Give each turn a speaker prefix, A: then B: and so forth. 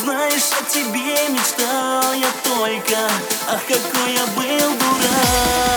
A: Знаешь, о тебе мечтал я только. Ах, какой я был дурак.